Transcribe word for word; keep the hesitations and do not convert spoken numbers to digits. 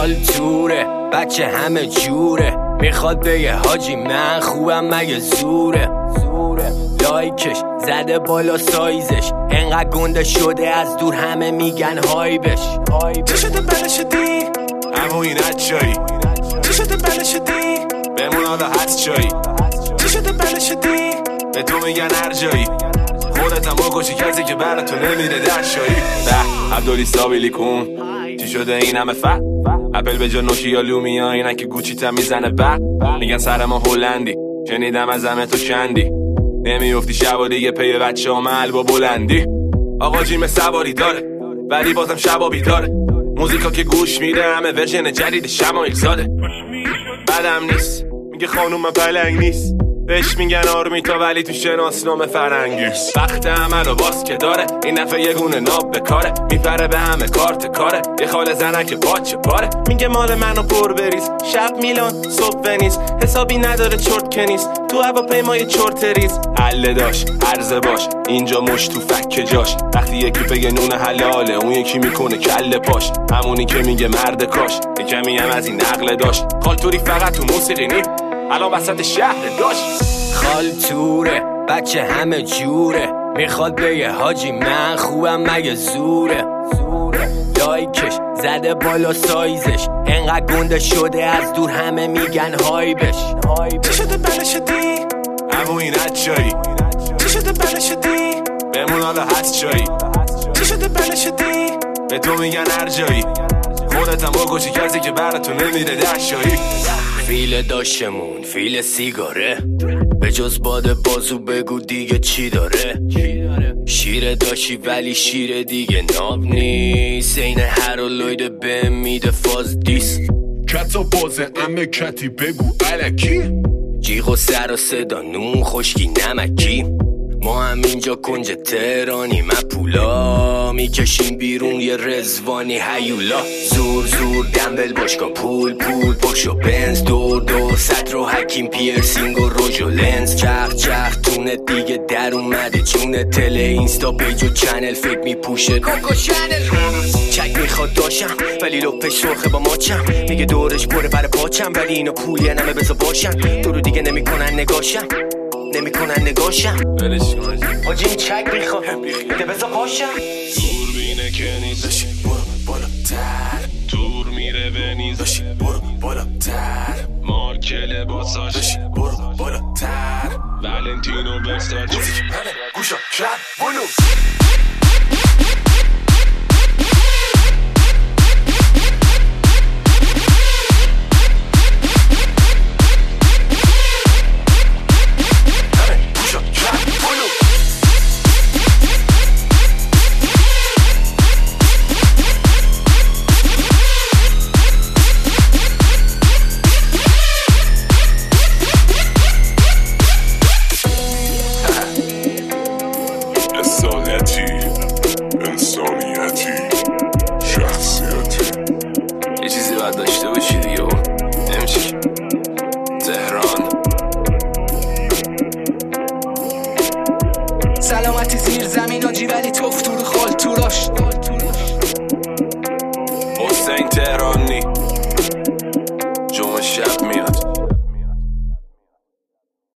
خال توره بچه همه جوره، میخواد بگه حاجی من خوبم مگه زوره. لایکش زده بالا سایزش، انقدر گنده شده از دور همه میگن هایبش. چه شده بله شدی؟ همون این چایی. چه شده بله شدی؟ بمون حالا هست چایی. چه شده بله شدی؟ به تو میگن هر جایی، خودت هم بکشی کسی که برای تو نمیره در شایی. به عبدالی سابیلی کن چی شده این همه فت؟ اپل به جا نوکی یا لومیا، اینه که گوچی تا میزنه بعد میگن سر ما هلندی، شنیدم از همه تو چندی، نمیافتی شب و دیگه پی بچه ها محل با بلندی. آقا جیم سواری داره ولی بازم شبا بیداره، موزیکا که گوش میده همه ورژن جدید شمایل زاده. بدم نیست میگه خانوم من پلنگ نیست، بهش میگن آرمیتا ولی تو شناسنامه فرنگی. وقت عمل و باز که داره این نفع یه گونه ناب بکاره، میپره به همه کارت کاره، یه خاله زنه که باچه پاره. میگه مال منو پر بریز، شب میلان صبح ونیز، حسابی نداره چرت کنیز، تو هواپیمای چرت ریز. عله داشت عرضه باش اینجا مش تو فک جاش، وقتی یکی بگه نون حلاله اون یکی میکنه کله پاش، همونی که میگه مرد کاش یه کمی هم از این عقل داشت. خالتوری فقط تو موسیقی نی الان وسط شهر داشت. خال توره بچه همه جوره، میخواد بگه حاجی من خوبم مگه زوره. لایکش زده بالا سایزش، انقدر گنده شده از دور همه میگن هایبش. چه شده بله شدی؟ همون این چایی. چه شده بله شدی؟ بمون حالا هست چایی. چه شده بله شدی؟ به تو میگن هر جایی، خودت هم بکشی کسی که برای تو نمیره در شایی. فیل داشتمون فیل سیگاره، به جز باد بازو بگو دیگه چی داره. شیر داشتی ولی شیر دیگه ناب نیست، این هرولوید به میده فاز دیست. کتا بازه امه کتی بگو علکی، جیغ و سر و صدا نون خشکی نمکی. ما هم اینجا کنج تهرانی من پولا، میکشیم بیرون یه رزوانی هیولا. زور زور دنبل باشگاه پول پول پشت و بنز، دور دور سطر و حکیم پیرسینگ و روژ و لنز. چخ چخ تونه دیگه در اومده چونه، تله اینستا پیج و چنل فکر میپوشه کوکو چنل. چک میخواد داشم ولی لپش سرخه با ماچم، میگه دورش پره بر پاچم ولی اینو پولی نمه بزا باشم. تو رو دیگه نمیکنن نگاشم نمیکنن نگاشم حاجی این چک میخواد بده بزا پاشم. دور بینه که نیست برو بالاتر، دور میره ونیز برو بالاتر، مارک لباساش برو بالاتر، ولنتینو ورساچ